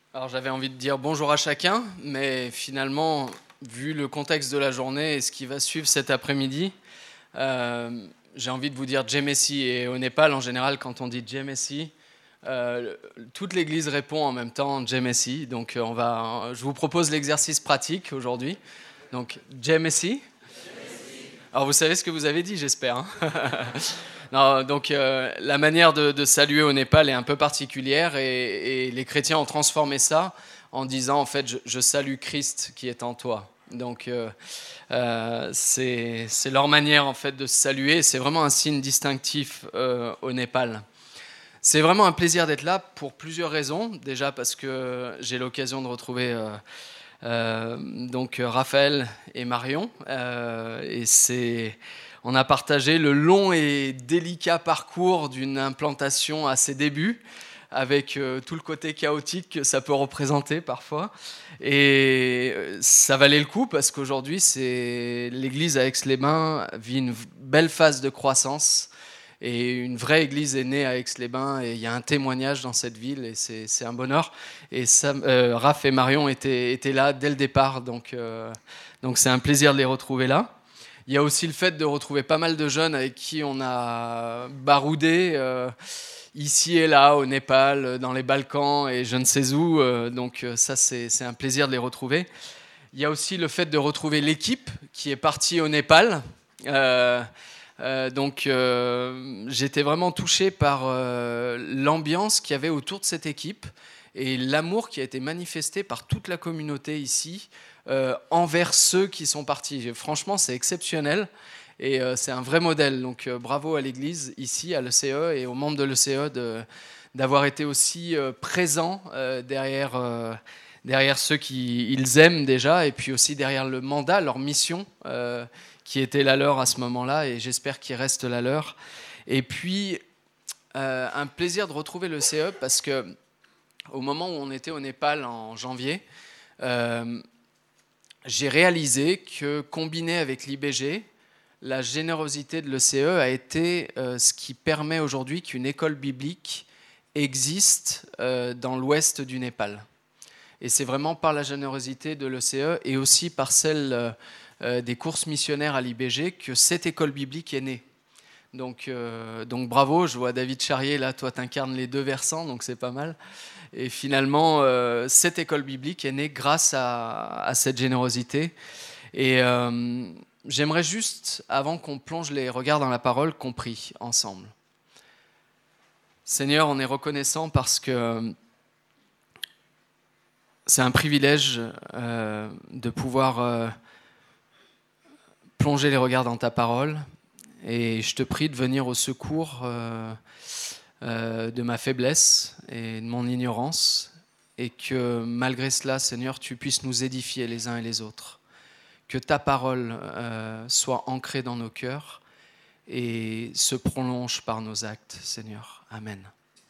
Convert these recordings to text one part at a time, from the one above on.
Alors j'avais envie de dire bonjour à chacun, mais finalement, vu le contexte de la journée et ce qui va suivre cet après-midi, j'ai envie de vous dire Jai Messi. Et au Népal, en général, quand on dit Jai Messi, toute l'Église répond en même temps Jai Messi. Donc je vous propose l'exercice pratique aujourd'hui. Donc Jai Messi. Alors vous savez ce que vous avez dit, j'espère. Hein. Non, donc la manière de saluer au Népal est un peu particulière et les chrétiens ont transformé ça en disant en fait je salue Christ qui est en toi. Donc c'est leur manière en fait de se saluer. C'est vraiment un signe distinctif au Népal. C'est vraiment un plaisir d'être là pour plusieurs raisons. Déjà parce que j'ai l'occasion de retrouver donc Raphaël et Marion on a partagé le long et délicat parcours d'une implantation à ses débuts, avec tout le côté chaotique que ça peut représenter parfois. Et ça valait le coup parce qu'aujourd'hui, l'église à Aix-les-Bains vit une belle phase de croissance. Et une vraie église est née à Aix-les-Bains et il y a un témoignage dans cette ville et c'est un bonheur. Et Raph et Marion étaient là dès le départ, donc c'est un plaisir de les retrouver là. Il y a aussi le fait de retrouver pas mal de jeunes avec qui on a baroudé ici et là, au Népal, dans les Balkans et je ne sais où. Donc ça, c'est un plaisir de les retrouver. Il y a aussi le fait de retrouver l'équipe qui est partie au Népal. J'étais vraiment touché par l'ambiance qu'il y avait autour de cette équipe et l'amour qui a été manifesté par toute la communauté ici envers ceux qui sont partis. Franchement, c'est exceptionnel et c'est un vrai modèle. Donc bravo à l'Église ici, à l'ECE et aux membres de l'ECE d'avoir été aussi présents derrière ceux qu'ils aiment déjà et puis aussi derrière le mandat, leur mission qui était la leur à ce moment-là et j'espère qu'il reste la leur. Et puis un plaisir de retrouver l'ECE parce que au moment où on était au Népal en janvier, j'ai réalisé que combiné avec l'IBG, la générosité de l'ECE a été ce qui permet aujourd'hui qu'une école biblique existe dans l'ouest du Népal. Et c'est vraiment par la générosité de l'ECE et aussi par celle des courses missionnaires à l'IBG que cette école biblique est née. Donc bravo, je vois David Charrier, là, toi t'incarnes les deux versants, donc c'est pas mal. Et finalement, cette école biblique est née grâce à cette générosité. Et j'aimerais juste, avant qu'on plonge les regards dans la parole, qu'on prie ensemble. Seigneur, on est reconnaissant parce que c'est un privilège de pouvoir plonger les regards dans ta parole. Et je te prie de venir au secours de ma faiblesse et de mon ignorance, et que malgré cela, Seigneur, tu puisses nous édifier les uns et les autres. Que ta parole soit ancrée dans nos cœurs et se prolonge par nos actes, Seigneur. Amen.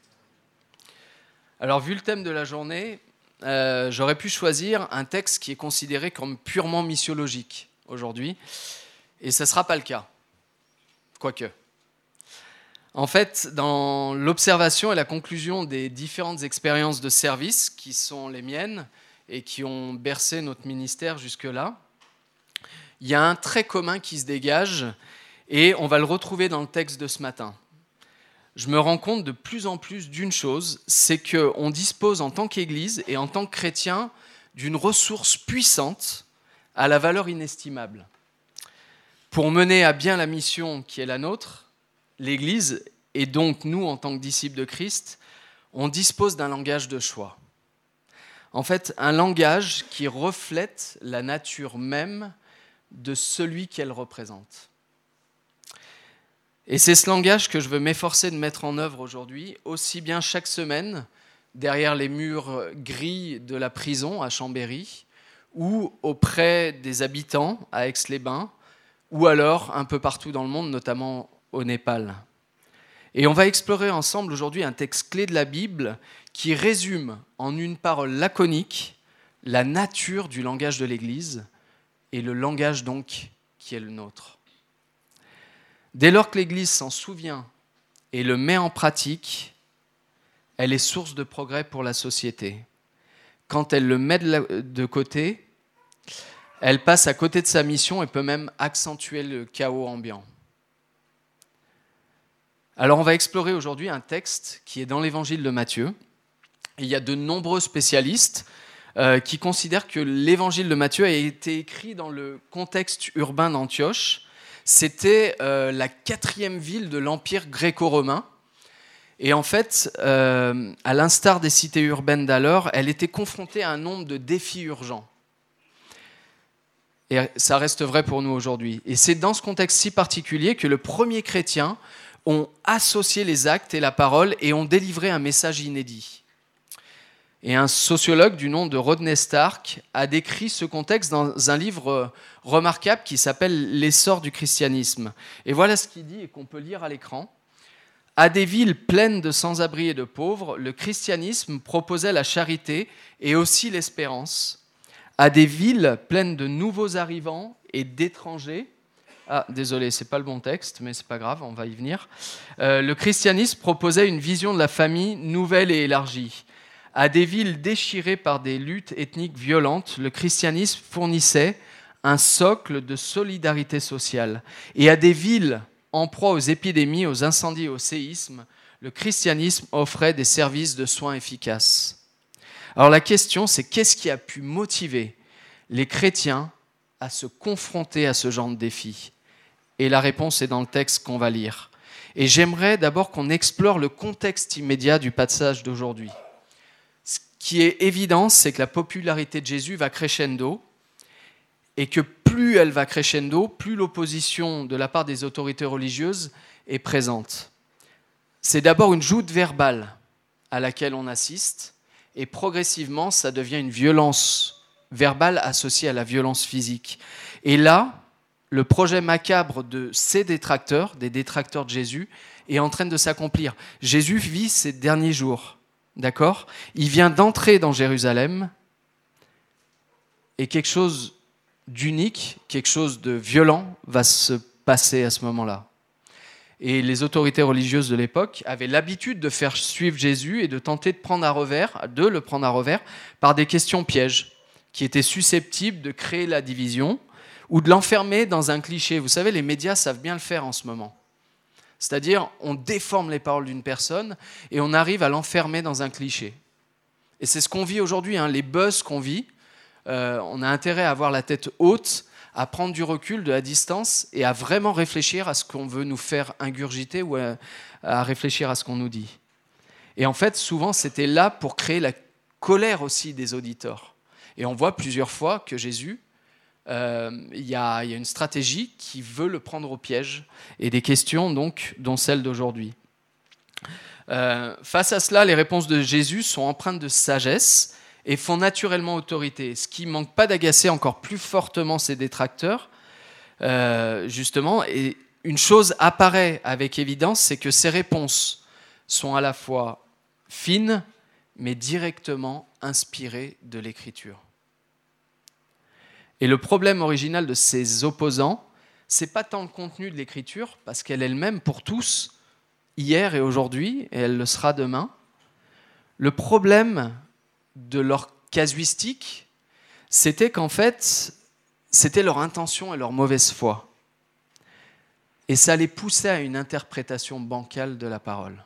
Alors, vu le thème de la journée, j'aurais pu choisir un texte qui est considéré comme purement missiologique aujourd'hui, et ce ne sera pas le cas. Quoique. En fait, dans l'observation et la conclusion des différentes expériences de service qui sont les miennes et qui ont bercé notre ministère jusque-là, il y a un trait commun qui se dégage et on va le retrouver dans le texte de ce matin. Je me rends compte de plus en plus d'une chose, c'est qu'on dispose en tant qu'Église et en tant que chrétien d'une ressource puissante à la valeur inestimable. Pour mener à bien la mission qui est la nôtre, l'Église, et donc nous en tant que disciples de Christ, on dispose d'un langage de choix. En fait, un langage qui reflète la nature même de celui qu'elle représente. Et c'est ce langage que je veux m'efforcer de mettre en œuvre aujourd'hui, aussi bien chaque semaine, derrière les murs gris de la prison à Chambéry, ou auprès des habitants à Aix-les-Bains, ou alors un peu partout dans le monde, notamment au Népal. Et on va explorer ensemble aujourd'hui un texte clé de la Bible qui résume en une parole laconique la nature du langage de l'Église et le langage donc qui est le nôtre. Dès lors que l'Église s'en souvient et le met en pratique, elle est source de progrès pour la société. quand elle le met de côté, elle passe à côté de sa mission et peut même accentuer le chaos ambiant. Alors on va explorer aujourd'hui un texte qui est dans l'évangile de Matthieu. Et il y a de nombreux spécialistes qui considèrent que l'évangile de Matthieu a été écrit dans le contexte urbain d'Antioche. C'était la 4e ville de l'Empire gréco-romain. Et en fait, à l'instar des cités urbaines d'alors, elle était confrontée à un nombre de défis urgents. Et ça reste vrai pour nous aujourd'hui. Et c'est dans ce contexte si particulier que les premiers chrétiens ont associé les actes et la parole et ont délivré un message inédit. Et un sociologue du nom de Rodney Stark a décrit ce contexte dans un livre remarquable qui s'appelle « L'essor du christianisme ». Et voilà ce qu'il dit et qu'on peut lire à l'écran. « À des villes pleines de sans-abri et de pauvres, le christianisme proposait la charité et aussi l'espérance. À des villes pleines de nouveaux arrivants et d'étrangers, désolé, c'est pas le bon texte, mais c'est pas grave, on va y venir. Le christianisme proposait une vision de la famille nouvelle et élargie. À des villes déchirées par des luttes ethniques violentes, le christianisme fournissait un socle de solidarité sociale. Et à des villes en proie aux épidémies, aux incendies et aux séismes, le christianisme offrait des services de soins efficaces. Alors la question, c'est qu'est-ce qui a pu motiver les chrétiens à se confronter à ce genre de défis ? Et la réponse est dans le texte qu'on va lire. Et j'aimerais d'abord qu'on explore le contexte immédiat du passage d'aujourd'hui. Ce qui est évident, c'est que la popularité de Jésus va crescendo, et que plus elle va crescendo, plus l'opposition de la part des autorités religieuses est présente. C'est d'abord une joute verbale à laquelle on assiste, et progressivement, ça devient une violence verbale associée à la violence physique. Et là, le projet macabre de ces détracteurs, des détracteurs de Jésus, est en train de s'accomplir. Jésus vit ses derniers jours, d'accord ? Il vient d'entrer dans Jérusalem, et quelque chose d'unique, quelque chose de violent va se passer à ce moment-là. Et les autorités religieuses de l'époque avaient l'habitude de faire suivre Jésus et de tenter de le prendre à revers par des questions pièges qui étaient susceptibles de créer la division ou de l'enfermer dans un cliché. Vous savez, les médias savent bien le faire en ce moment. C'est-à-dire, on déforme les paroles d'une personne et on arrive à l'enfermer dans un cliché. Et c'est ce qu'on vit aujourd'hui, les buzz qu'on vit. On a intérêt à avoir la tête haute, à prendre du recul, de la distance et à vraiment réfléchir à ce qu'on veut nous faire ingurgiter ou à réfléchir à ce qu'on nous dit. Et en fait, souvent, c'était là pour créer la colère aussi des auditeurs. Et on voit plusieurs fois que Jésus, il y a une stratégie qui veut le prendre au piège et des questions donc, dont celle d'aujourd'hui. Face à cela, les réponses de Jésus sont empreintes de sagesse et font naturellement autorité, ce qui ne manque pas d'agacer encore plus fortement ses détracteurs, justement. Et une chose apparaît avec évidence, c'est que ces réponses sont à la fois fines, mais directement inspirées de l'Écriture. Et le problème original de ces opposants, ce n'est pas tant le contenu de l'Écriture, parce qu'elle est elle-même pour tous, hier et aujourd'hui, et elle le sera demain. Le problème de leur casuistique, c'était qu'en fait, c'était leur intention et leur mauvaise foi. Et ça les poussait à une interprétation bancale de la parole.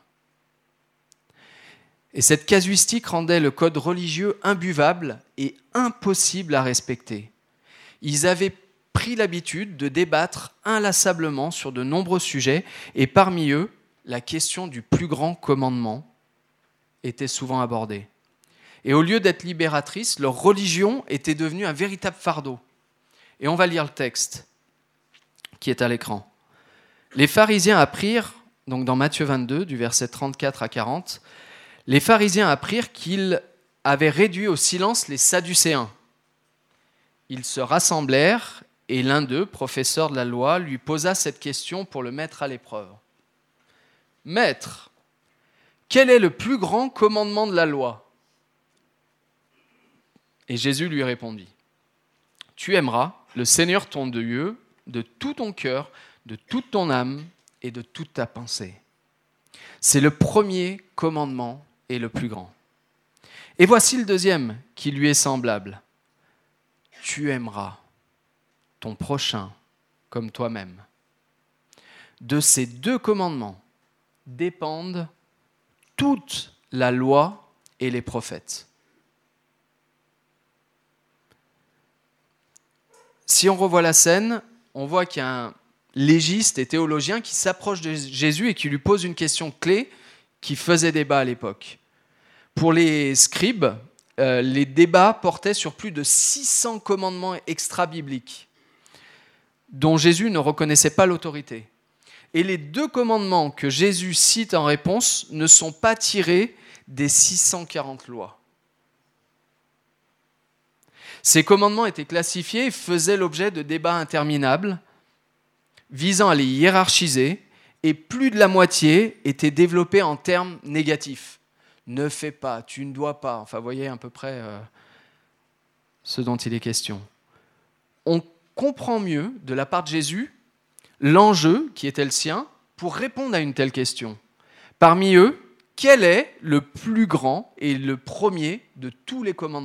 Et cette casuistique rendait le code religieux imbuvable et impossible à respecter. Ils avaient pris l'habitude de débattre inlassablement sur de nombreux sujets, et parmi eux, la question du plus grand commandement était souvent abordée. Et au lieu d'être libératrice, leur religion était devenue un véritable fardeau. Et on va lire le texte qui est à l'écran. Les pharisiens apprirent, donc dans Matthieu 22, du verset 34 à 40, les pharisiens apprirent qu'il avait réduit au silence les Sadducéens. Ils se rassemblèrent et l'un d'eux, professeur de la loi, lui posa cette question pour le mettre à l'épreuve. « Maître, quel est le plus grand commandement de la loi ?» Et Jésus lui répondit, « Tu aimeras le Seigneur ton Dieu de tout ton cœur, de toute ton âme et de toute ta pensée. » C'est le premier commandement et le plus grand. Et voici le deuxième, qui lui est semblable. Tu aimeras ton prochain comme toi-même. De ces 2 commandements dépendent toute la loi et les prophètes. Si on revoit la scène, on voit qu'il y a un légiste et théologien qui s'approche de Jésus et qui lui pose une question clé qui faisait débat à l'époque. Pour les scribes, les débats portaient sur plus de 600 commandements extra-bibliques dont Jésus ne reconnaissait pas l'autorité. Et les 2 commandements que Jésus cite en réponse ne sont pas tirés des 640 lois. Ces commandements étaient classifiés et faisaient l'objet de débats interminables visant à les hiérarchiser, et plus de la moitié étaient développés en termes négatifs. Ne fais pas, tu ne dois pas. Enfin, vous voyez à peu près ce dont il est question. On comprend mieux, de la part de Jésus, l'enjeu qui était le sien pour répondre à une telle question. Parmi eux, quel est le plus grand et le premier de tous les commandements ?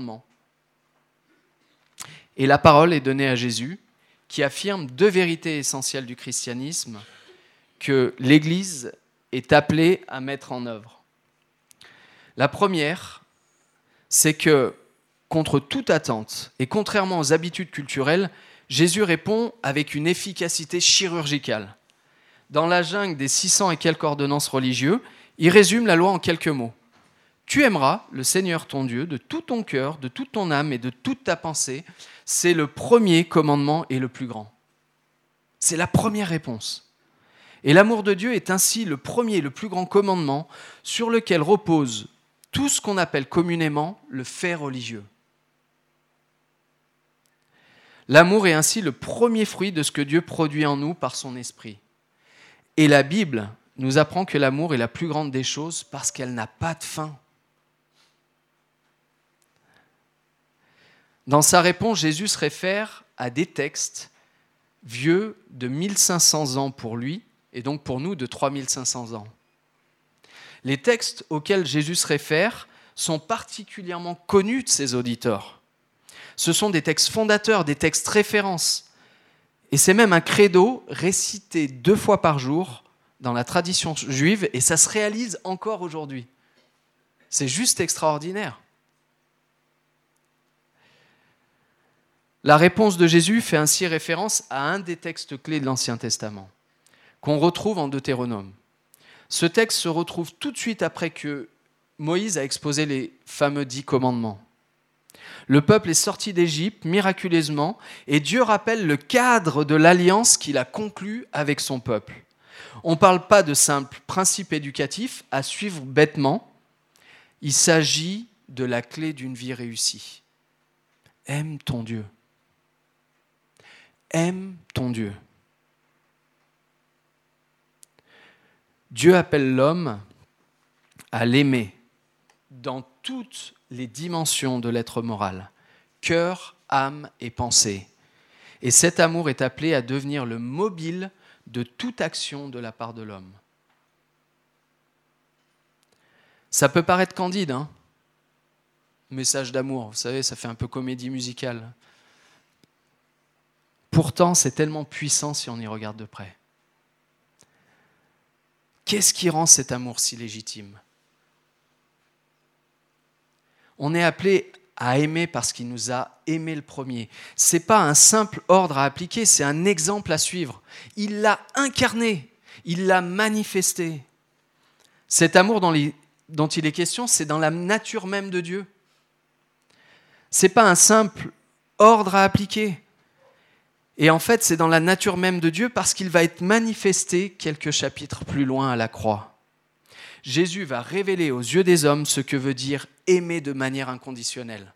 Et la parole est donnée à Jésus, qui affirme 2 vérités essentielles du christianisme que l'Église est appelée à mettre en œuvre. La première, c'est que, contre toute attente, et contrairement aux habitudes culturelles, Jésus répond avec une efficacité chirurgicale. Dans la jungle des 600 et quelques ordonnances religieuses, il résume la loi en quelques mots. Tu aimeras le Seigneur ton Dieu de tout ton cœur, de toute ton âme et de toute ta pensée. C'est le premier commandement et le plus grand. C'est la première réponse. Et l'amour de Dieu est ainsi le premier et le plus grand commandement sur lequel repose tout ce qu'on appelle communément le fait religieux. L'amour est ainsi le premier fruit de ce que Dieu produit en nous par son esprit. Et la Bible nous apprend que l'amour est la plus grande des choses parce qu'elle n'a pas de fin. Dans sa réponse, Jésus se réfère à des textes vieux de 1500 ans pour lui, et donc pour nous de 3500 ans. Les textes auxquels Jésus se réfère sont particulièrement connus de ses auditeurs. Ce sont des textes fondateurs, des textes références. Et c'est même un credo récité 2 fois par jour dans la tradition juive, et ça se réalise encore aujourd'hui. C'est juste extraordinaire. La réponse de Jésus fait ainsi référence à un des textes clés de l'Ancien Testament, qu'on retrouve en Deutéronome. Ce texte se retrouve tout de suite après que Moïse a exposé les fameux 10 commandements. Le peuple est sorti d'Égypte miraculeusement et Dieu rappelle le cadre de l'alliance qu'il a conclue avec son peuple. On ne parle pas de simples principes éducatifs à suivre bêtement. Il s'agit de la clé d'une vie réussie. Aime ton Dieu. Aime ton Dieu. Dieu appelle l'homme à l'aimer dans toutes les dimensions de l'être moral, cœur, âme et pensée. Et cet amour est appelé à devenir le mobile de toute action de la part de l'homme. Ça peut paraître candide, hein ? Message d'amour, vous savez, ça fait un peu comédie musicale. Pourtant, c'est tellement puissant si on y regarde de près. Qu'est-ce qui rend cet amour si légitime ? On est appelé à aimer parce qu'il nous a aimé le premier. Ce n'est pas un simple ordre à appliquer, c'est un exemple à suivre. Il l'a incarné, il l'a manifesté. Cet amour dont il est question, c'est dans la nature même de Dieu. Ce n'est pas un simple ordre à appliquer. Et en fait, c'est dans la nature même de Dieu parce qu'il va être manifesté quelques chapitres plus loin à la croix. Jésus va révéler aux yeux des hommes ce que veut dire aimer de manière inconditionnelle.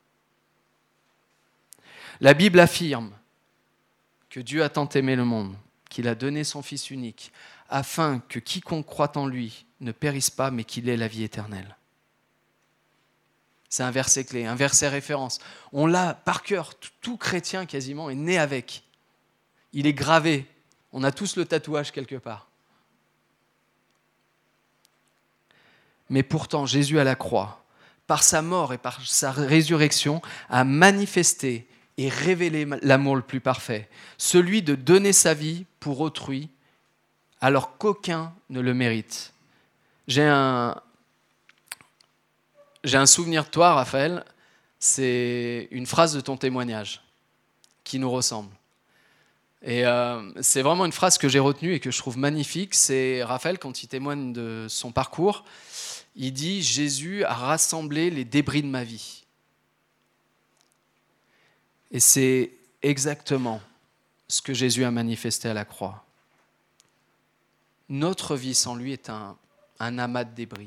La Bible affirme que Dieu a tant aimé le monde, qu'il a donné son Fils unique, afin que quiconque croit en lui ne périsse pas, mais qu'il ait la vie éternelle. C'est un verset clé, un verset référence. On l'a par cœur, tout chrétien quasiment est né avec. Il est gravé. On a tous le tatouage quelque part. Mais pourtant, Jésus à la croix par sa mort et par sa résurrection, a manifesté et révélé l'amour le plus parfait, celui de donner sa vie pour autrui, alors qu'aucun ne le mérite. J'ai un souvenir de toi, Raphaël, c'est une phrase de ton témoignage qui nous ressemble. Et c'est vraiment une phrase que j'ai retenue et que je trouve magnifique. C'est Raphaël, quand il témoigne de son parcours, il dit « Jésus a rassemblé les débris de ma vie ». Et c'est exactement ce que Jésus a manifesté à la croix. Notre vie sans lui est un amas de débris,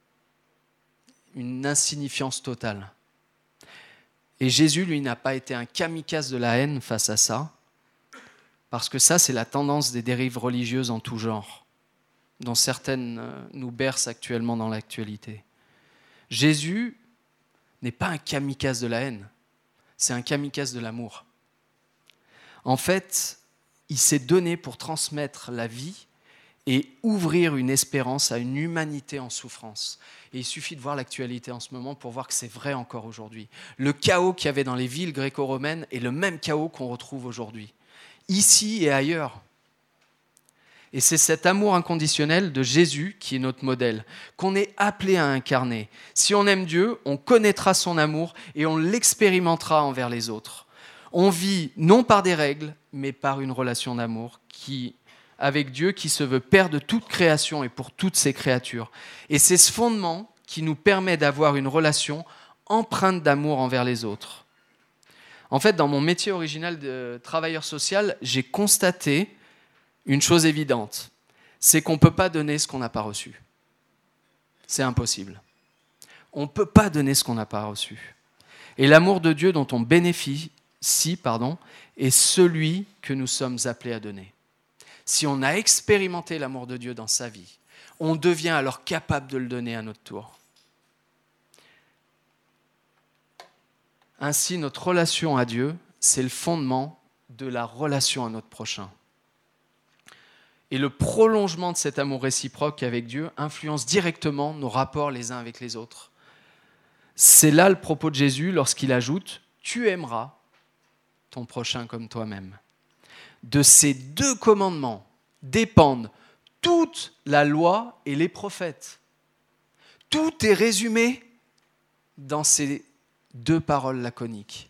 une insignifiance totale. Et Jésus, lui, n'a pas été un kamikaze de la haine face à ça, parce que ça, c'est la tendance des dérives religieuses en tout genre, dont certaines nous bercent actuellement dans l'actualité. Jésus n'est pas un kamikaze de la haine, c'est un kamikaze de l'amour. En fait, il s'est donné pour transmettre la vie et ouvrir une espérance à une humanité en souffrance. Et il suffit de voir l'actualité en ce moment pour voir que c'est vrai encore aujourd'hui. Le chaos qu'il y avait dans les villes gréco-romaines est le même chaos qu'on retrouve aujourd'hui, ici et ailleurs. Et c'est cet amour inconditionnel de Jésus qui est notre modèle, qu'on est appelé à incarner. Si on aime Dieu, on connaîtra son amour et on l'expérimentera envers les autres. On vit non par des règles, mais par une relation d'amour avec Dieu qui se veut Père de toute création et pour toutes ses créatures. Et c'est ce fondement qui nous permet d'avoir une relation empreinte d'amour envers les autres. En fait, dans mon métier original de travailleur social, j'ai constaté une chose évidente, c'est qu'on ne peut pas donner ce qu'on n'a pas reçu. C'est impossible. On ne peut pas donner ce qu'on n'a pas reçu. Et l'amour de Dieu dont on bénéficie, est celui que nous sommes appelés à donner. Si on a expérimenté l'amour de Dieu dans sa vie, on devient alors capable de le donner à notre tour. Ainsi, notre relation à Dieu, c'est le fondement de la relation à notre prochain. Et le prolongement de cet amour réciproque avec Dieu influence directement nos rapports les uns avec les autres. C'est là le propos de Jésus lorsqu'il ajoute « Tu aimeras ton prochain comme toi-même ». De ces deux commandements dépendent toute la loi et les prophètes. Tout est résumé dans ces deux paroles laconiques.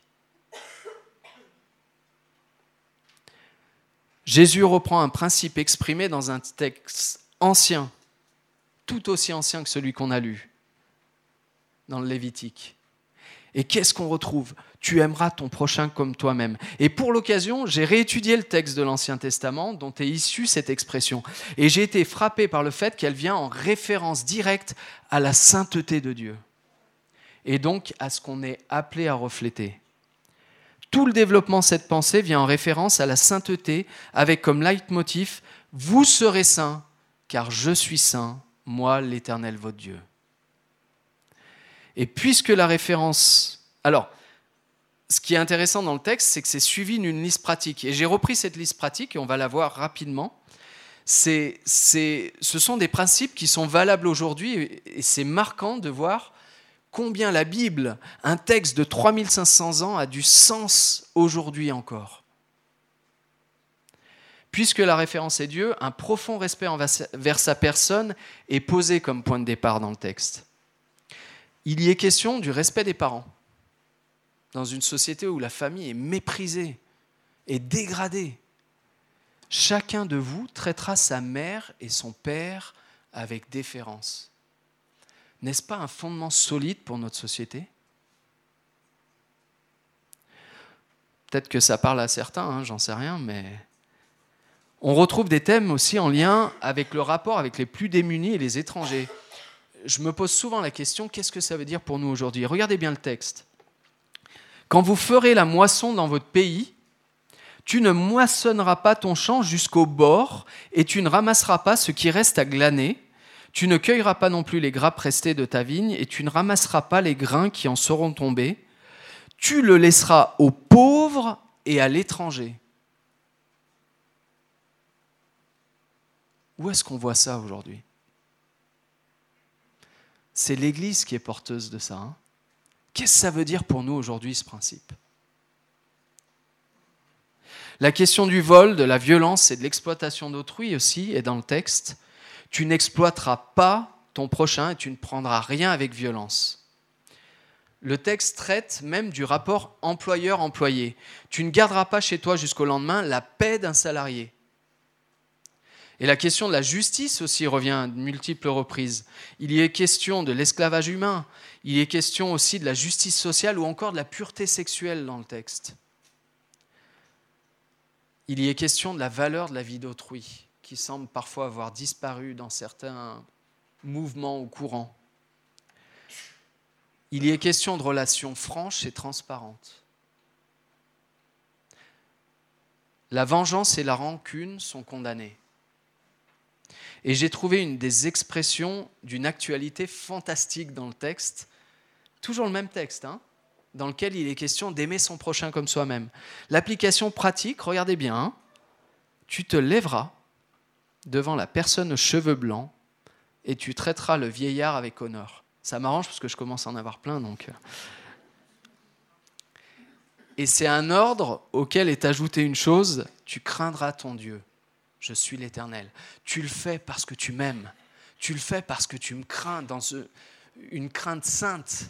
Jésus reprend un principe exprimé dans un texte ancien, tout aussi ancien que celui qu'on a lu dans le Lévitique. Et qu'est-ce qu'on retrouve ? Tu aimeras ton prochain comme toi-même. Et pour l'occasion, j'ai réétudié le texte de l'Ancien Testament dont est issue cette expression. Et j'ai été frappé par le fait qu'elle vient en référence directe à la sainteté de Dieu. Et donc à ce qu'on est appelé à refléter. Tout le développement de cette pensée vient en référence à la sainteté avec comme leitmotiv « Vous serez saints, car je suis saint, moi l'Éternel votre Dieu ». Et puisque la référence... Alors, ce qui est intéressant dans le texte, c'est que c'est suivi d'une liste pratique. Et j'ai repris cette liste pratique et on va la voir rapidement. Ce sont des principes qui sont valables aujourd'hui et c'est marquant de voir combien la Bible, un texte de 3500 ans, a du sens aujourd'hui encore. Puisque la référence est Dieu, un profond respect envers sa personne est posé comme point de départ dans le texte. Il y est question du respect des parents, dans une société où la famille est méprisée et dégradée. Chacun de vous traitera sa mère et son père avec déférence. N'est-ce pas un fondement solide pour notre société ? Peut-être que ça parle à certains, j'en sais rien, mais on retrouve des thèmes aussi en lien avec le rapport avec les plus démunis et les étrangers. Je me pose souvent la question, qu'est-ce que ça veut dire pour nous aujourd'hui ? Regardez bien le texte. Quand vous ferez la moisson dans votre pays, tu ne moissonneras pas ton champ jusqu'au bord et tu ne ramasseras pas ce qui reste à glaner. Tu ne cueilleras pas non plus les grappes restées de ta vigne et tu ne ramasseras pas les grains qui en seront tombés. Tu le laisseras aux pauvres et à l'étranger. Où est-ce qu'on voit ça aujourd'hui ? C'est l'Église qui est porteuse de ça. Hein. Qu'est-ce que ça veut dire pour nous aujourd'hui, ce principe ? La question du vol, de la violence et de l'exploitation d'autrui aussi est dans le texte. Tu n'exploiteras pas ton prochain et tu ne prendras rien avec violence. Le texte traite même du rapport employeur-employé. Tu ne garderas pas chez toi jusqu'au lendemain la paie d'un salarié. Et la question de la justice aussi revient à de multiples reprises. Il y est question de l'esclavage humain, il y est question aussi de la justice sociale ou encore de la pureté sexuelle dans le texte. Il y est question de la valeur de la vie d'autrui, qui semble parfois avoir disparu dans certains mouvements ou courants. Il y est question de relations franches et transparentes. La vengeance et la rancune sont condamnées. Et j'ai trouvé une des expressions d'une actualité fantastique dans le texte, toujours le même texte, hein, dans lequel il est question d'aimer son prochain comme soi-même. L'application pratique, regardez bien, hein, tu te lèveras devant la personne aux cheveux blancs et tu traiteras le vieillard avec honneur. Ça m'arrange parce que je commence à en avoir plein. Donc. Et c'est un ordre auquel est ajoutée une chose, tu craindras ton Dieu. Je suis l'Éternel. Tu le fais parce que tu m'aimes. Tu le fais parce que tu me crains dans une crainte sainte.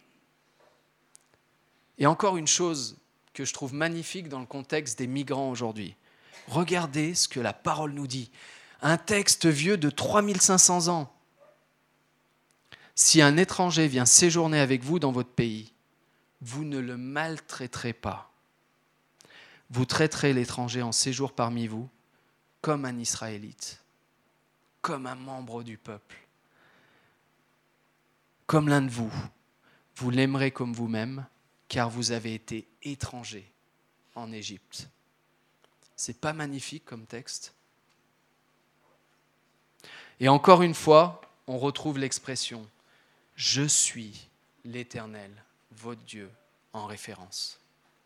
Et encore une chose que je trouve magnifique dans le contexte des migrants aujourd'hui. Regardez ce que la parole nous dit. Un texte vieux de 3500 ans. Si un étranger vient séjourner avec vous dans votre pays, vous ne le maltraiterez pas. Vous traiterez l'étranger en séjour parmi vous comme un Israélite, comme un membre du peuple, comme l'un de vous. Vous l'aimerez comme vous-même, car vous avez été étranger en Égypte. C'est pas magnifique comme texte ? Et encore une fois, on retrouve l'expression « Je suis l'Éternel, votre Dieu » en référence.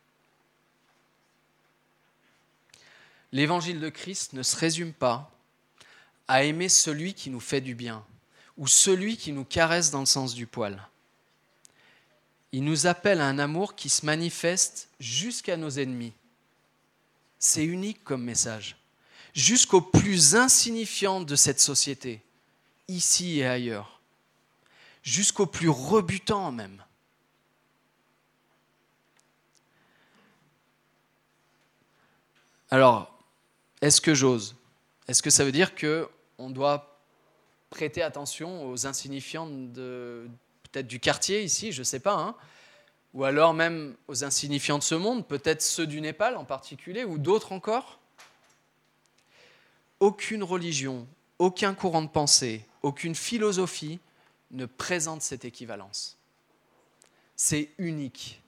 L'évangile de Christ ne se résume pas à aimer celui qui nous fait du bien ou celui qui nous caresse dans le sens du poil. Il nous appelle à un amour qui se manifeste jusqu'à nos ennemis. C'est unique comme message. Jusqu'aux plus insignifiants de cette société, ici et ailleurs. Jusqu'aux plus rebutants même. Alors, est-ce que j'ose ? Est-ce que ça veut dire qu'on doit prêter attention aux insignifiants peut-être du quartier ici, je ne sais pas, hein, ou alors même aux insignifiants de ce monde, peut-être ceux du Népal en particulier, ou d'autres encore ? Aucune religion, aucun courant de pensée, aucune philosophie ne présente cette équivalence. C'est unique.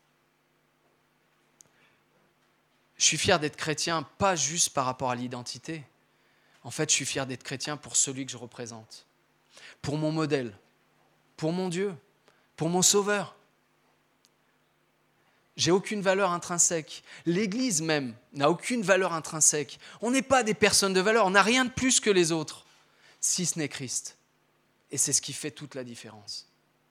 Je suis fier d'être chrétien, pas juste par rapport à l'identité. En fait, je suis fier d'être chrétien pour celui que je représente, pour mon modèle, pour mon Dieu, pour mon Sauveur. J'ai aucune valeur intrinsèque. L'Église même n'a aucune valeur intrinsèque. On n'est pas des personnes de valeur, on n'a rien de plus que les autres, si ce n'est Christ. Et c'est ce qui fait toute la différence.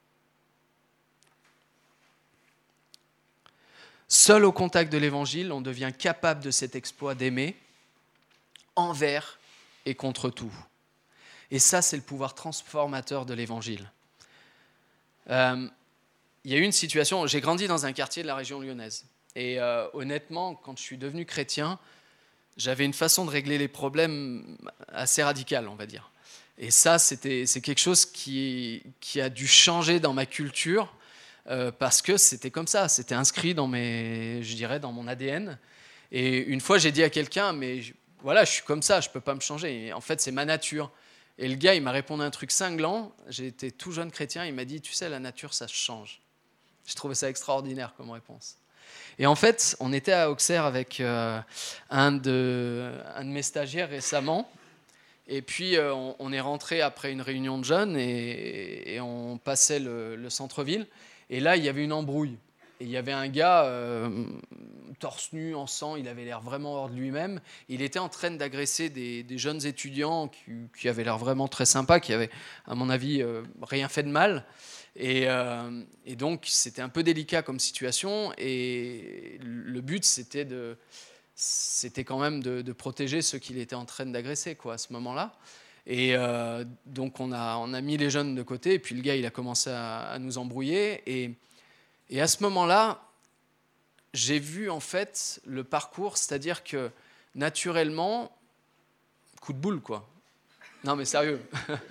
Seul au contact de l'Évangile, on devient capable de cet exploit d'aimer envers et contre tout. Et ça, c'est le pouvoir transformateur de l'Évangile. Il y a eu une situation, j'ai grandi dans un quartier de la région lyonnaise. Et honnêtement, quand je suis devenu chrétien, j'avais une façon de régler les problèmes assez radicale, on va dire. Et ça, c'est quelque chose qui a dû changer dans ma culture, parce que c'était comme ça, c'était inscrit dans mon ADN. Et une fois, j'ai dit à quelqu'un, mais voilà, je suis comme ça, je ne peux pas me changer. Et en fait, c'est ma nature. Et le gars, il m'a répondu un truc cinglant. J'étais tout jeune chrétien, il m'a dit, tu sais, la nature, ça se change. Je trouvais ça extraordinaire comme réponse. Et en fait, on était à Auxerre avec un de mes stagiaires récemment. Et puis, on est rentré après une réunion de jeunes et on passait le centre-ville. Et là, il y avait une embrouille. Et il y avait un gars, torse nu, en sang, il avait l'air vraiment hors de lui-même. Il était en train d'agresser des jeunes étudiants qui avaient l'air vraiment très sympas, qui avaient, à mon avis, rien fait de mal. Et donc, c'était un peu délicat comme situation. Et le but, c'était quand même de protéger ceux qu'il était en train d'agresser, quoi, à ce moment-là. Et donc, on a mis les jeunes de côté. Et puis, le gars, il a commencé à nous embrouiller. Et à ce moment-là, j'ai vu en fait le parcours, c'est-à-dire que naturellement, coup de boule quoi. Non mais sérieux.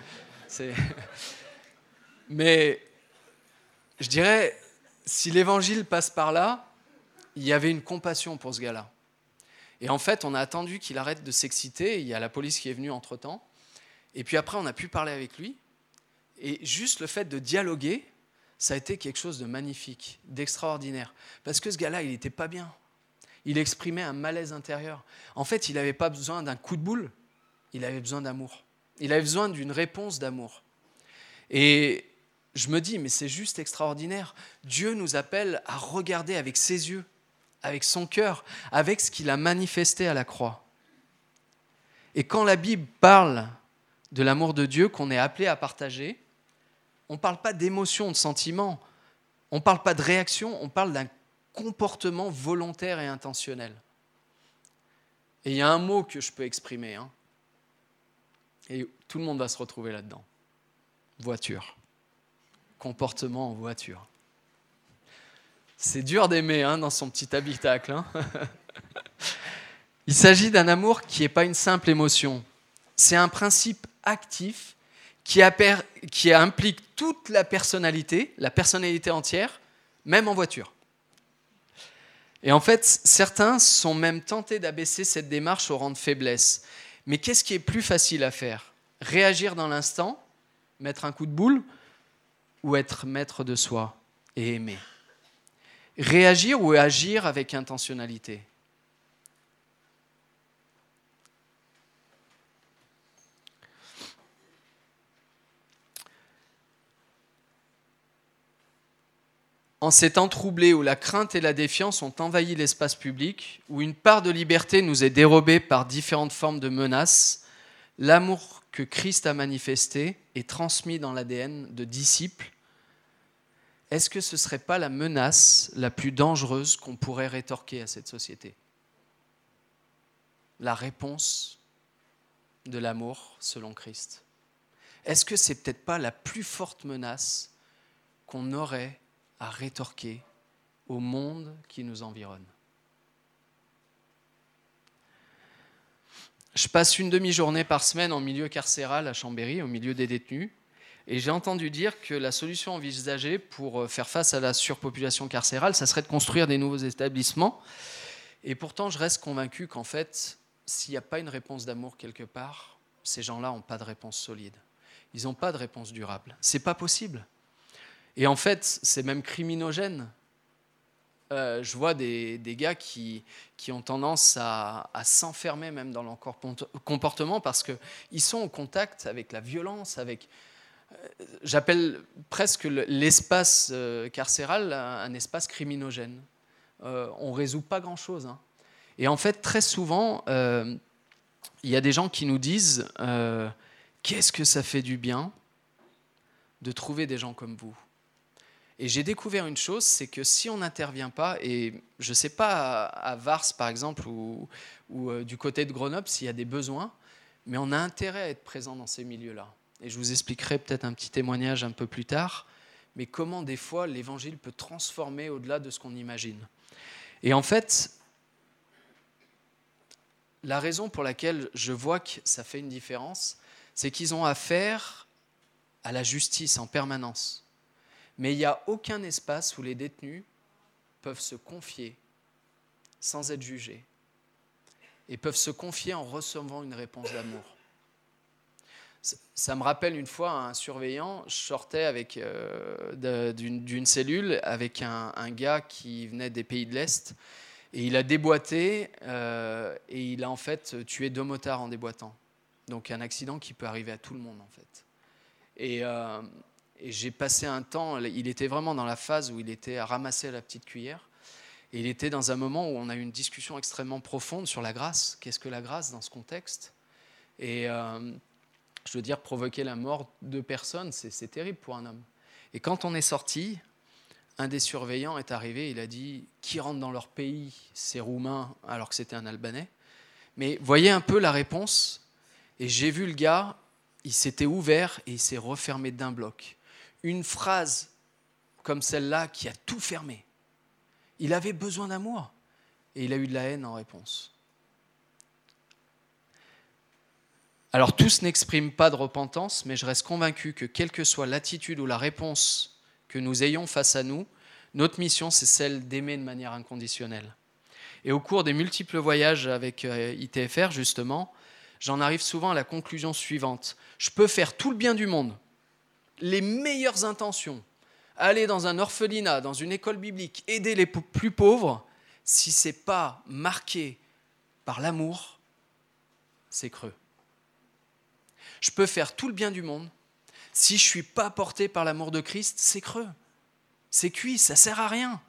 Mais je dirais, si l'évangile passe par là, il y avait une compassion pour ce gars-là. Et en fait, on a attendu qu'il arrête de s'exciter, il y a la police qui est venue entre-temps, et puis après on a pu parler avec lui, et juste le fait de dialoguer, ça a été quelque chose de magnifique, d'extraordinaire. Parce que ce gars-là, il n'était pas bien. Il exprimait un malaise intérieur. En fait, il n'avait pas besoin d'un coup de boule, il avait besoin d'amour. Il avait besoin d'une réponse d'amour. Et je me dis, mais c'est juste extraordinaire. Dieu nous appelle à regarder avec ses yeux, avec son cœur, avec ce qu'il a manifesté à la croix. Et quand la Bible parle de l'amour de Dieu qu'on est appelé à partager, on ne parle pas d'émotion, de sentiment, on ne parle pas de réaction, on parle d'un comportement volontaire et intentionnel. Et il y a un mot que je peux exprimer, et tout le monde va se retrouver là-dedans. Voiture. Comportement en voiture. C'est dur d'aimer dans son petit habitacle. Il s'agit d'un amour qui n'est pas une simple émotion. C'est un principe actif qui implique toute la personnalité entière, même en voiture. Et en fait, certains sont même tentés d'abaisser cette démarche au rang de faiblesse. Mais qu'est-ce qui est plus facile à faire ? Réagir dans l'instant, mettre un coup de boule, ou être maître de soi et aimer ? Réagir ou agir avec intentionnalité ? En ces temps troublés où la crainte et la défiance ont envahi l'espace public, où une part de liberté nous est dérobée par différentes formes de menaces, l'amour que Christ a manifesté et transmis dans l'ADN de disciples, est-ce que ce ne serait pas la menace la plus dangereuse qu'on pourrait rétorquer à cette société ? La réponse de l'amour selon Christ. Est-ce que ce n'est peut-être pas la plus forte menace qu'on aurait à rétorquer au monde qui nous environne ? Je passe une demi-journée par semaine en milieu carcéral à Chambéry, au milieu des détenus, et j'ai entendu dire que la solution envisagée pour faire face à la surpopulation carcérale, ça serait de construire des nouveaux établissements. Et pourtant, je reste convaincu qu'en fait, s'il n'y a pas une réponse d'amour quelque part, ces gens-là n'ont pas de réponse solide. Ils n'ont pas de réponse durable. C'est pas possible. Et en fait, c'est même criminogène. Je vois des gars qui ont tendance à s'enfermer même dans leur comportement parce qu'ils sont en contact avec la violence, j'appelle presque l'espace carcéral un espace criminogène. On ne résout pas grand-chose. Et en fait, très souvent, il y a des gens qui nous disent qu'est-ce que ça fait du bien de trouver des gens comme vous. Et j'ai découvert une chose, c'est que si on n'intervient pas, et je ne sais pas à Vars par exemple, ou du côté de Grenoble s'il y a des besoins, mais on a intérêt à être présent dans ces milieux-là. Et je vous expliquerai peut-être un petit témoignage un peu plus tard, mais comment des fois l'évangile peut transformer au-delà de ce qu'on imagine. Et en fait, la raison pour laquelle je vois que ça fait une différence, c'est qu'ils ont affaire à la justice en permanence. Mais il n'y a aucun espace où les détenus peuvent se confier sans être jugés et peuvent se confier en recevant une réponse d'amour. Ça me rappelle une fois un surveillant, je sortais d'une cellule avec un gars qui venait des pays de l'Est et il a déboîté et il a en fait tué 2 motards en déboîtant. Donc un accident qui peut arriver à tout le monde en fait. Et j'ai passé un temps, il était vraiment dans la phase où il était à ramasser à la petite cuillère. Et il était dans un moment où on a eu une discussion extrêmement profonde sur la grâce. Qu'est-ce que la grâce dans ce contexte ? Et je veux dire, provoquer la mort de personnes, c'est terrible pour un homme. Et quand on est sorti, un des surveillants est arrivé, il a dit « Qui rentre dans leur pays, ces Roumains ?» alors que c'était un Albanais. Mais voyez un peu la réponse. Et j'ai vu le gars, il s'était ouvert et il s'est refermé d'un bloc. Une phrase comme celle-là qui a tout fermé. Il avait besoin d'amour et il a eu de la haine en réponse. Alors tous n'expriment pas de repentance, mais je reste convaincu que quelle que soit l'attitude ou la réponse que nous ayons face à nous, notre mission c'est celle d'aimer de manière inconditionnelle. Et au cours des multiples voyages avec ITFR justement, j'en arrive souvent à la conclusion suivante. Je peux faire tout le bien du monde, les meilleures intentions, aller dans un orphelinat, dans une école biblique, aider les plus pauvres, si ce n'est pas marqué par l'amour, c'est creux. Je peux faire tout le bien du monde, si je ne suis pas porté par l'amour de Christ, c'est creux, c'est cuit, ça ne sert à rien.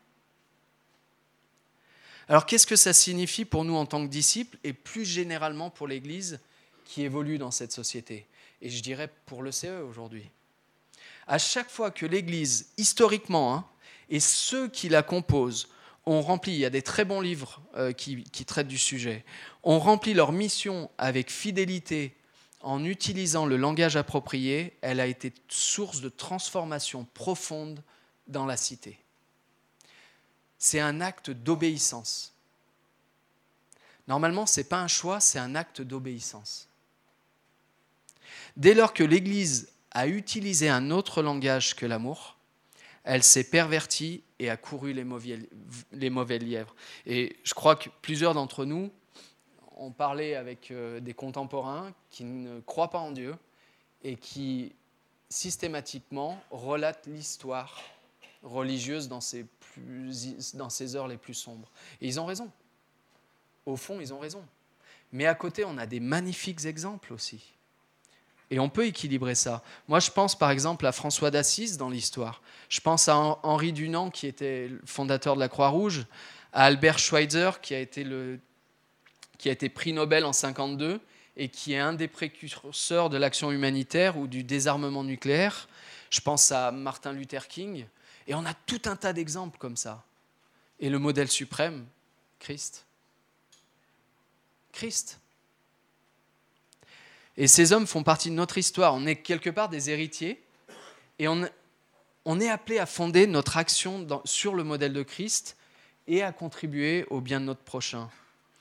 Alors qu'est-ce que ça signifie pour nous en tant que disciples et plus généralement pour l'Église qui évolue dans cette société ? Et je dirais pour le CE aujourd'hui. À chaque fois que l'Église, historiquement, et ceux qui la composent, ont rempli, il y a des très bons livres qui traitent du sujet, ont rempli leur mission avec fidélité en utilisant le langage approprié, elle a été source de transformation profonde dans la cité. C'est un acte d'obéissance. Normalement, ce n'est pas un choix, c'est un acte d'obéissance. Dès lors que l'Église a utilisé un autre langage que l'amour, elle s'est pervertie et a couru les mauvais lièvres. Et je crois que plusieurs d'entre nous ont parlé avec des contemporains qui ne croient pas en Dieu et qui systématiquement relatent l'histoire religieuse dans ses heures les plus sombres. Et ils ont raison. Au fond, ils ont raison. Mais à côté, on a des magnifiques exemples aussi. Et on peut équilibrer ça. Moi, je pense par exemple à François d'Assise dans l'histoire. Je pense à Henri Dunant, qui était le fondateur de la Croix-Rouge, à Albert Schweitzer, qui a été prix Nobel en 1952 et qui est un des précurseurs de l'action humanitaire ou du désarmement nucléaire. Je pense à Martin Luther King. Et on a tout un tas d'exemples comme ça. Et le modèle suprême, Christ. Christ. Et ces hommes font partie de notre histoire. On est quelque part des héritiers et on est appelé à fonder notre action sur le modèle de Christ et à contribuer au bien de notre prochain.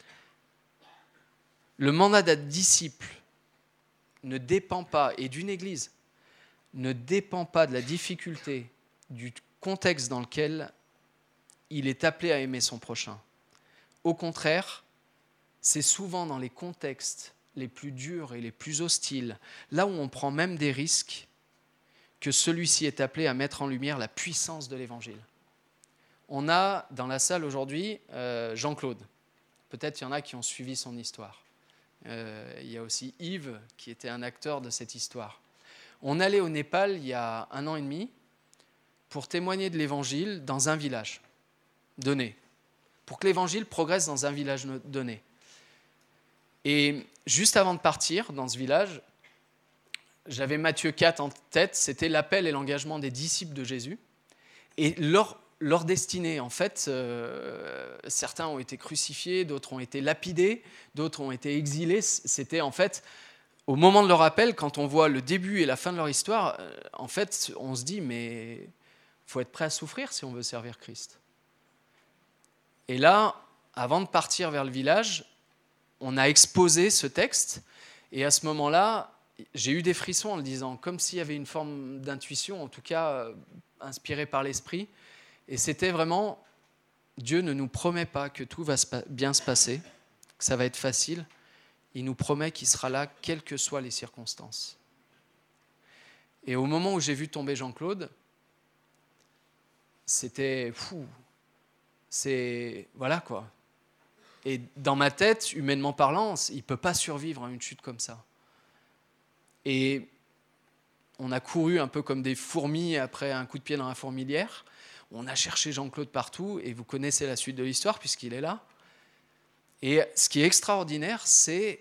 Le mandat d'être disciple ne dépend pas, et d'une église, ne dépend pas de la difficulté, du contexte dans lequel il est appelé à aimer son prochain. Au contraire, c'est souvent dans les contextes les plus durs et les plus hostiles, là où on prend même des risques, que celui-ci est appelé à mettre en lumière la puissance de l'Évangile. On a dans la salle aujourd'hui Jean-Claude. Peut-être il y en a qui ont suivi son histoire. Il y a aussi Yves, qui était un acteur de cette histoire. On allait au Népal il y a 1 an et demi pour témoigner de l'Évangile dans un village donné, pour que l'Évangile progresse dans un village donné. Et juste avant de partir dans ce village, j'avais Matthieu 4 en tête, c'était l'appel et l'engagement des disciples de Jésus. Et leur destinée, en fait, certains ont été crucifiés, d'autres ont été lapidés, d'autres ont été exilés. C'était en fait, au moment de leur appel, quand on voit le début et la fin de leur histoire, en fait, on se dit, mais il faut être prêt à souffrir si on veut servir Christ. Et là, avant de partir vers le village, on a exposé ce texte, et à ce moment-là, j'ai eu des frissons en le disant, comme s'il y avait une forme d'intuition, en tout cas inspirée par l'Esprit, et c'était vraiment, Dieu ne nous promet pas que tout va bien se passer, que ça va être facile, il nous promet qu'il sera là, quelles que soient les circonstances. Et au moment où j'ai vu tomber Jean-Claude, c'était fou, voilà quoi. Et dans ma tête, humainement parlant, il ne peut pas survivre à une chute comme ça. Et on a couru un peu comme des fourmis après un coup de pied dans la fourmilière. On a cherché Jean-Claude partout, et vous connaissez la suite de l'histoire puisqu'il est là. Et ce qui est extraordinaire, c'est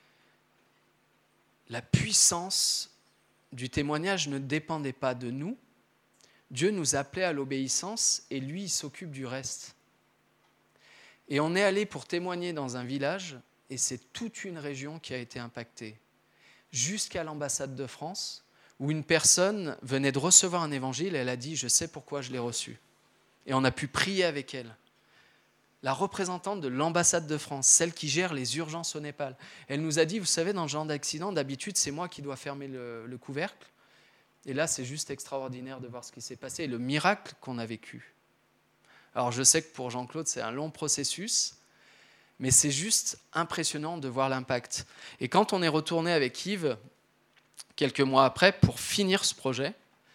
la puissance du témoignage ne dépendait pas de nous. Dieu nous appelait à l'obéissance et lui, il s'occupe du reste. Et on est allé pour témoigner dans un village et c'est toute une région qui a été impactée. Jusqu'à l'ambassade de France, où une personne venait de recevoir un évangile, elle a dit « Je sais pourquoi je l'ai reçu ». Et on a pu prier avec elle. La représentante de l'ambassade de France, celle qui gère les urgences au Népal, elle nous a dit « Vous savez, dans ce genre d'accident, d'habitude, c'est moi qui dois fermer le couvercle. » Et là, c'est juste extraordinaire de voir ce qui s'est passé et le miracle qu'on a vécu. Alors, je sais que pour Jean-Claude, c'est un long processus, mais c'est juste impressionnant de voir l'impact. Et quand on est retourné avec Yves, quelques mois après, pour finir ce projet,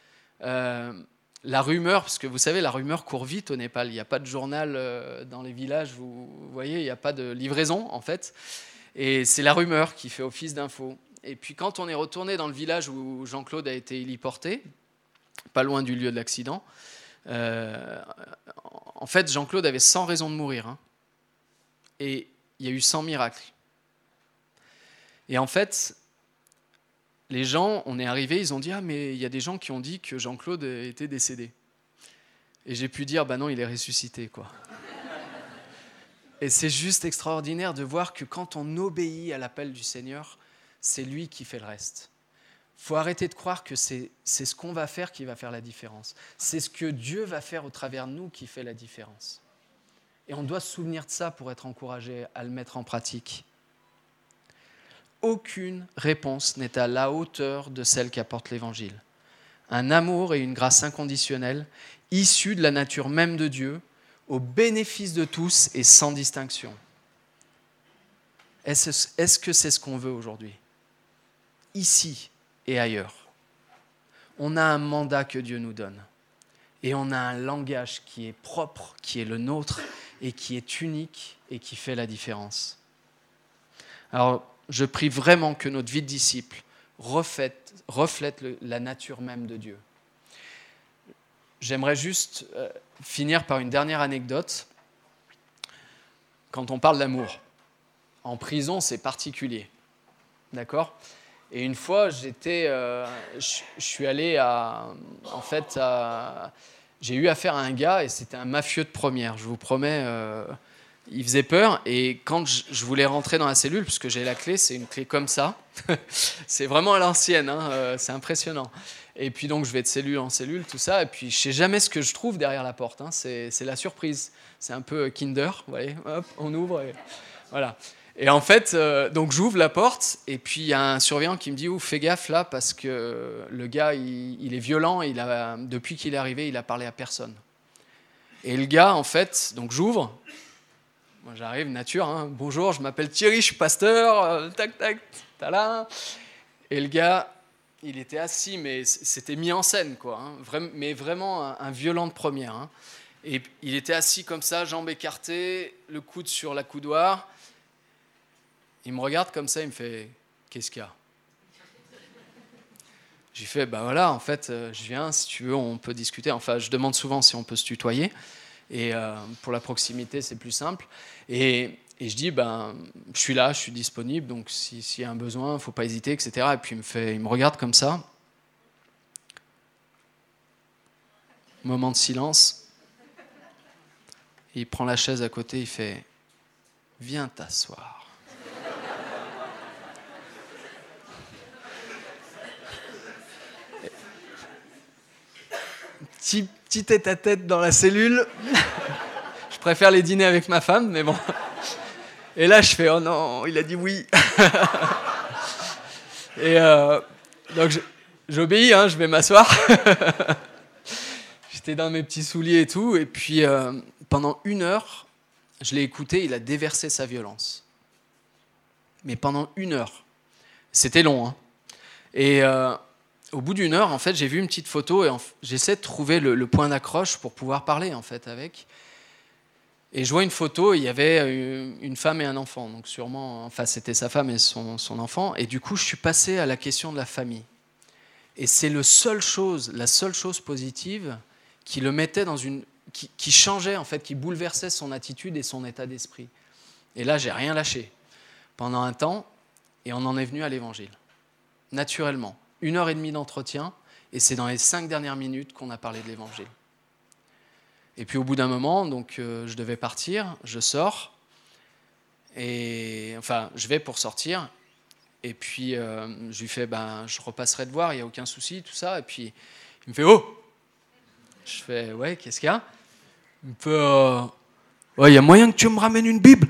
la rumeur, parce que vous savez, la rumeur court vite au Népal. Il n'y a pas de journal dans les villages, vous voyez, il n'y a pas de livraison, en fait. Et c'est la rumeur qui fait office d'info. Et puis quand on est retourné dans le village où Jean-Claude a été héliporté, pas loin du lieu de l'accident, en fait, Jean-Claude avait 100 raisons de mourir. Hein. Et il y a eu 100 miracles. Et en fait, les gens, on est arrivés, ils ont dit « Ah, mais il y a des gens qui ont dit que Jean-Claude était décédé. » Et j'ai pu dire « Bah non, il est ressuscité, quoi. » Et c'est juste extraordinaire de voir que quand on obéit à l'appel du Seigneur, c'est lui qui fait le reste. Il faut arrêter de croire que c'est ce qu'on va faire qui va faire la différence. C'est ce que Dieu va faire au travers de nous qui fait la différence. Et on doit se souvenir de ça pour être encouragé à le mettre en pratique. Aucune réponse n'est à la hauteur de celle qu'apporte l'Évangile. Un amour et une grâce inconditionnelle, issus de la nature même de Dieu, au bénéfice de tous et sans distinction. Est-ce que c'est ce qu'on veut aujourd'hui ? Ici et ailleurs. On a un mandat que Dieu nous donne. Et on a un langage qui est propre, qui est le nôtre, et qui est unique et qui fait la différence. Alors, je prie vraiment que notre vie de disciple reflète la nature même de Dieu. J'aimerais juste finir par une dernière anecdote. Quand on parle d'amour, en prison, c'est particulier. D'accord ? Et une fois, je suis allé j'ai eu affaire à un gars et c'était un mafieux de première. Je vous promets, il faisait peur. Et quand je voulais rentrer dans la cellule, parce que j'ai la clé, c'est une clé comme ça. C'est vraiment à l'ancienne, hein, c'est impressionnant. Et puis donc, je vais de cellule en cellule, tout ça. Et puis, je ne sais jamais ce que je trouve derrière la porte. Hein, c'est la surprise. C'est un peu Kinder, vous voyez. Hop, on ouvre et voilà. Et en fait, donc j'ouvre la porte et puis il y a un surveillant qui me dit « Fais gaffe là parce que le gars, il est violent, depuis qu'il est arrivé, il a parlé à personne. » Et le gars, en fait, donc j'ouvre, moi j'arrive, nature, hein, « Bonjour, je m'appelle Thierry, je suis pasteur, tac, tac, tada. » Et le gars, il était assis, mais c'était mis en scène, quoi, hein, mais vraiment un violent de première. Hein. Et il était assis comme ça, jambes écartées, le coude sur la coudoir. Il me regarde comme ça, il me fait « Qu'est-ce qu'il y a ?» J'ai fait « Bah voilà, en fait, je viens, si tu veux, on peut discuter. » Enfin, je demande souvent si on peut se tutoyer. Et pour la proximité, c'est plus simple. Et je dis « Ben, je suis là, je suis disponible, donc s'il y a un besoin, il ne faut pas hésiter, etc. » Et puis il me regarde comme ça. Moment de silence. Et il prend la chaise à côté, il fait « Viens t'asseoir. » Petit tête-à-tête dans la cellule. Je préfère les dîner avec ma femme, mais bon. Et là, je fais « Oh non, il a dit oui. » Et donc, j'obéis, hein, je vais m'asseoir. J'étais dans mes petits souliers et tout. Et puis, pendant 1 heure, je l'ai écouté, il a déversé sa violence. Mais pendant 1 heure. C'était long, hein. Et au bout d'1 heure, en fait, j'ai vu une petite photo et j'essaie de trouver le point d'accroche pour pouvoir parler, en fait, avec. Et je vois une photo, il y avait une femme et un enfant. Donc sûrement, enfin, c'était sa femme et son enfant. Et du coup, je suis passé à la question de la famille. Et c'est la seule chose positive qui le mettait qui changeait, en fait, qui bouleversait son attitude et son état d'esprit. Et là, j'ai rien lâché pendant un temps, et on en est venu à l'évangile. Naturellement. 1h30 d'entretien, et c'est dans les 5 dernières minutes qu'on a parlé de l'évangile. Et puis au bout d'un moment, donc, je devais partir, je sors, je vais pour sortir, et puis je lui fais, je repasserai te voir, il n'y a aucun souci, tout ça, et puis il me fait, oh! Je fais, ouais, qu'est-ce qu'il y a? Il me fait, ouais, il y a moyen que tu me ramènes une Bible?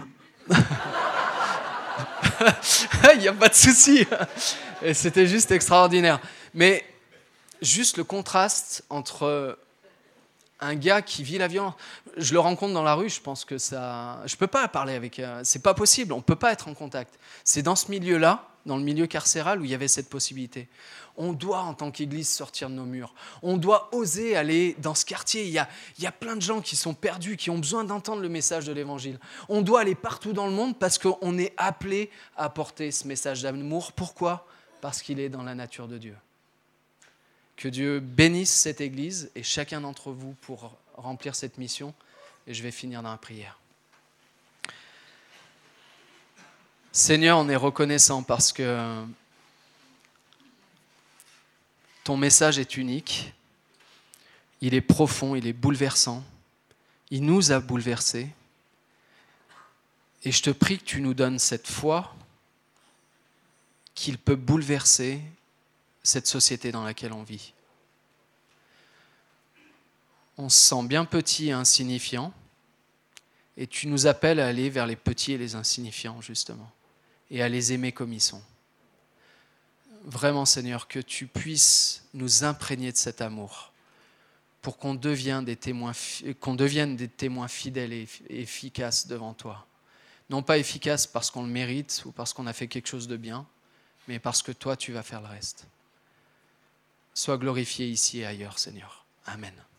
Il n'y a pas de souci. Et c'était juste extraordinaire. Mais juste le contraste entre un gars qui vit la violence, je le rencontre dans la rue, je pense que ça, je peux pas parler avec, c'est pas possible, on peut pas être en contact. C'est dans ce milieu-là, dans le milieu carcéral, où il y avait cette possibilité. On doit, en tant qu'Église, sortir de nos murs. On doit oser aller dans ce quartier. Il y a plein de gens qui sont perdus, qui ont besoin d'entendre le message de l'Évangile. On doit aller partout dans le monde parce qu'on est appelé à porter ce message d'amour. Pourquoi ? Parce qu'il est dans la nature de Dieu. Que Dieu bénisse cette Église et chacun d'entre vous pour remplir cette mission. Et je vais finir dans la prière. Seigneur, on est reconnaissant parce que ton message est unique. Il est profond, il est bouleversant. Il nous a bouleversés. Et je te prie que tu nous donnes cette foi qu'il peut bouleverser cette société dans laquelle on vit. On se sent bien petit et insignifiant, et tu nous appelles à aller vers les petits et les insignifiants, justement, et à les aimer comme ils sont. Vraiment, Seigneur, que tu puisses nous imprégner de cet amour pour qu'on devienne des témoins fidèles et efficaces devant toi. Non pas efficaces parce qu'on le mérite ou parce qu'on a fait quelque chose de bien, mais parce que toi, tu vas faire le reste. Sois glorifié ici et ailleurs, Seigneur. Amen.